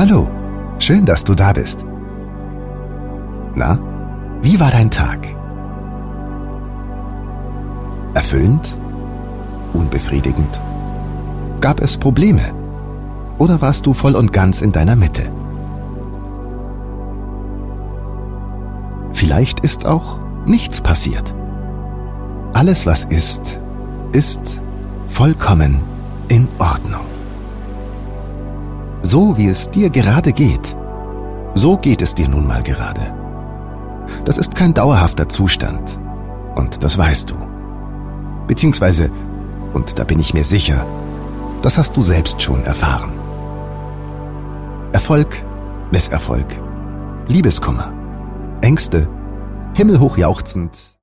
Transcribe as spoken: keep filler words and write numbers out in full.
Hallo, schön, dass du da bist. Na, wie war dein Tag? Erfüllend? Unbefriedigend? Gab es Probleme? Oder warst du voll und ganz in deiner Mitte? Vielleicht ist auch nichts passiert. Alles, was ist, ist vollkommen in Ordnung. So wie es dir gerade geht, so geht es dir nun mal gerade. Das ist kein dauerhafter Zustand. Und das weißt du. Beziehungsweise, und da bin ich mir sicher, das hast du selbst schon erfahren. Erfolg, Misserfolg, Liebeskummer, Ängste, himmelhoch jauchzend